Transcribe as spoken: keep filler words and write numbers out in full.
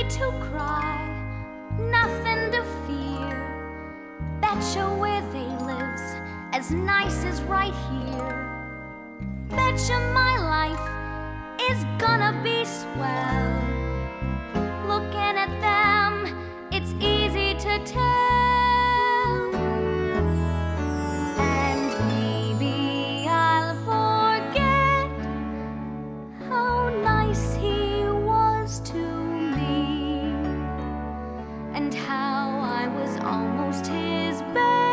need to cry, nothing to fear. Betcha where they live's as nice as right here. Betcha my life is gonna be swell. Looking at them, it's easy to tell. And maybe I'll forget how nice he was to me, and how I was almost his best.